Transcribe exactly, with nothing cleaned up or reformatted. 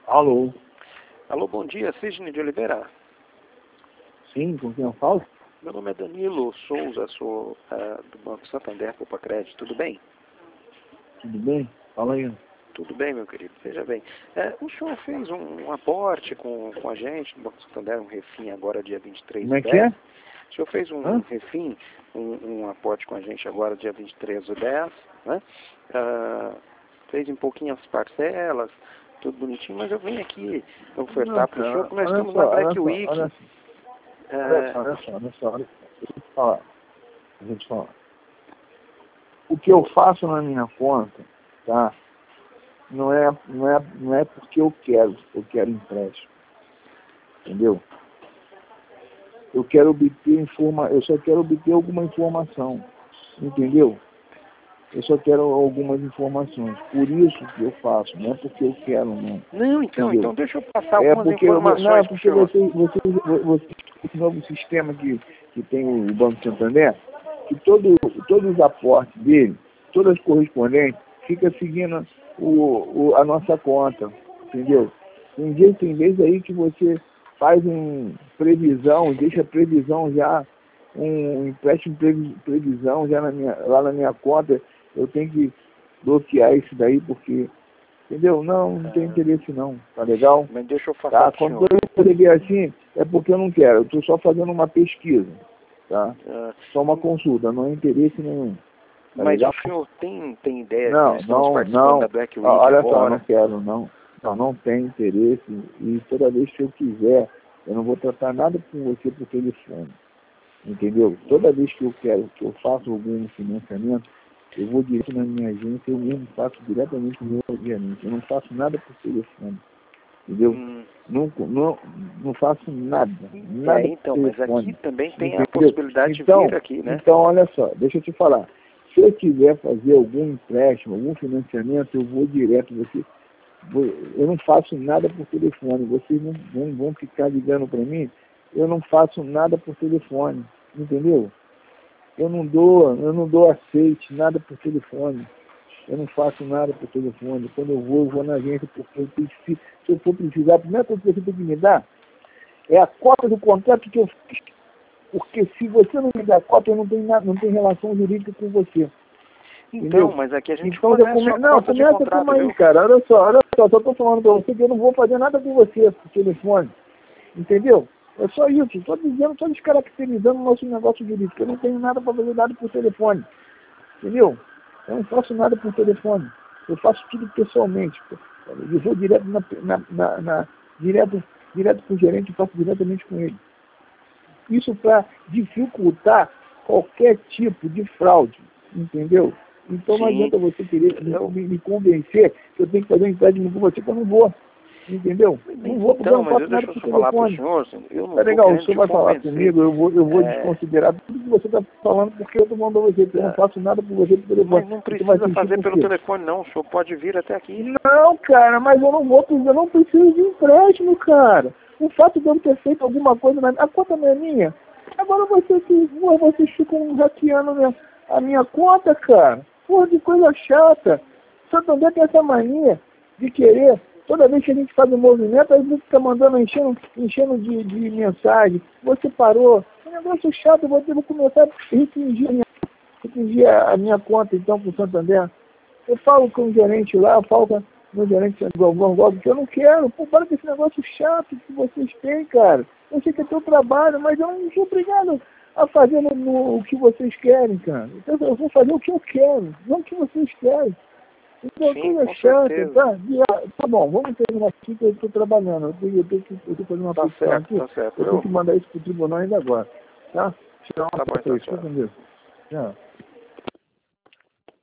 Alô? Alô, bom dia, Sidney de Oliveira. Sim, com quem eu falo? Meu nome é Danilo Souza, sou uh, do Banco Santander Poupa Crédito, tudo bem? Tudo bem? Fala aí. Tudo bem, meu querido, veja bem. É, o senhor fez um, um aporte com, com a gente no Banco Santander, um refim agora dia vinte e três Como é do que é? dez. O senhor fez um, Hã? um refim, um, um aporte com a gente agora dia vinte e três do dez, né? Uh, fez em pouquinhas parcelas, tudo bonitinho, mas eu venho aqui ofertar Não, para o senhor cara, que nós olha estamos só, na olha Black só, Week. olha só, olha É, só, olha só, olha só, olha só. Deixa eu te falar. Deixa eu te falar. O que eu faço na minha conta, tá? Não é, não é, não é porque eu quero, eu quero empréstimo. Entendeu? Eu quero obter informa, eu só quero obter alguma informação. Entendeu? Eu só quero algumas informações. Por isso que eu faço, não é porque eu quero, não. Não, então, Entendeu? então deixa eu passar É algumas porque, não, é informações para o porque senhor. você, você, você, esse novo sistema que, que tem o Banco Santander, que todo, todos os aportes dele, todas as correspondentes, fica seguindo o, o, a nossa conta, entendeu? Tem vezes, tem vezes aí que você faz um previsão, deixa previsão já, um empréstimo previ- previsão já na minha, lá na minha conta, eu tenho que bloquear isso daí porque, entendeu? Não, não tem Ah, interesse não, tá legal? mas deixa eu passar Tá? para o Quando senhor. eu escrever assim, é porque eu não quero, eu estou só fazendo uma pesquisa, tá? Ah, Só uma consulta, não é interesse nenhum, tá mas legal? o senhor tem, tem ideia que Não, nós estamos não, participando da não, Black ó, Week olha só, não agora? quero, não, não, não tem interesse e toda vez que eu quiser, eu não vou tratar nada com você por telefone, entendeu? Toda vez que eu quero, que eu faço algum financiamento, eu vou direto na minha agência, eu mesmo faço diretamente com o meu gerente, eu não faço nada por telefone, entendeu? Hum, Não, não, não faço nada, é, nada por então, mas aqui telefone, também tem a entendeu? possibilidade de Então, vir aqui, né? então, olha só, deixa eu te falar. Se eu quiser fazer algum empréstimo, algum financiamento, eu vou direto. Você, vou- eu não faço nada por telefone. Vocês não vão, vão ficar ligando para mim. Eu não faço nada por telefone, entendeu? Eu não dou, eu não dou aceite, nada por telefone. Eu não faço nada por telefone. Quando eu vou, eu vou na agência, porque eu preciso, se eu for precisar, a primeira coisa que você tem que me dar é a cópia do contrato que eu fiz. Porque se você não me dá cópia, eu não tenho, nada, não tenho relação jurídica com você. Então, Entendeu? mas aqui a gente Então já fornece come... uma Não, cópia de começa contrato, como aí, viu? cara. Olha só, olha só, só tô falando pra você que eu não vou fazer nada com você por telefone. Entendeu? É só isso. Estou dizendo, estou descaracterizando o nosso negócio jurídico. Eu não tenho nada para fazer nada por telefone. Entendeu? Eu não faço nada por telefone. Eu faço tudo pessoalmente. Eu vou direto na, na, na, na direto, direto com o gerente e faço diretamente com ele. Isso para dificultar qualquer tipo de fraude, entendeu? Então não Sim. adianta você querer me, Eu, me- me convencer que eu tenho que fazer um empréstimo com você, que eu não vou, entendeu? Não vou porque eu então, não mas eu, faço nada deixa eu por só falar para o telefone. senhor, eu não Tá estou legal, o querendo senhor te vai falar convencer. comigo, eu vou, eu vou É, desconsiderar tudo que você está falando porque eu estou mandando você, porque eu não é, faço nada por você por telefone. mas não Você vai precisa sentir fazer por pelo quê? telefone, não. O senhor pode vir até aqui. Não, cara, mas eu não vou, eu não preciso de empréstimo, cara. O fato de eu ter feito alguma coisa, na, a conta não é minha. Agora você que vocês ficam hackeando minha, a minha conta, cara. Porra, de coisa chata. Santander tem essa mania de querer, toda vez que a gente faz um movimento, a gente fica mandando, enchendo, enchendo de, de mensagem. Você parou. É um negócio chato, eu vou, eu vou começar a restringir a minha, restringir a, a minha conta, então, pro Santander. Eu falo com o gerente lá, eu falo com o meu gerente Gogo, que eu não quero. Pô, para com esse negócio chato que vocês têm, cara. Eu sei que é teu trabalho, mas eu não sou obrigado a fazer no, no, o que vocês querem, cara. Então eu vou fazer o que eu quero, não o que vocês querem. Então é Sim, coisa com chata, certeza. tá? E, ah, tá bom, vamos terminar aqui que eu estou trabalhando. Eu tenho, eu tenho que eu tenho que fazer uma Tá petição certo, aqui. tá certo. Eu tenho Eu, que mandar isso pro tribunal ainda agora. Tá? Tirar tá uma bom, foto então, aí, tchau. fica com Deus. Tchau.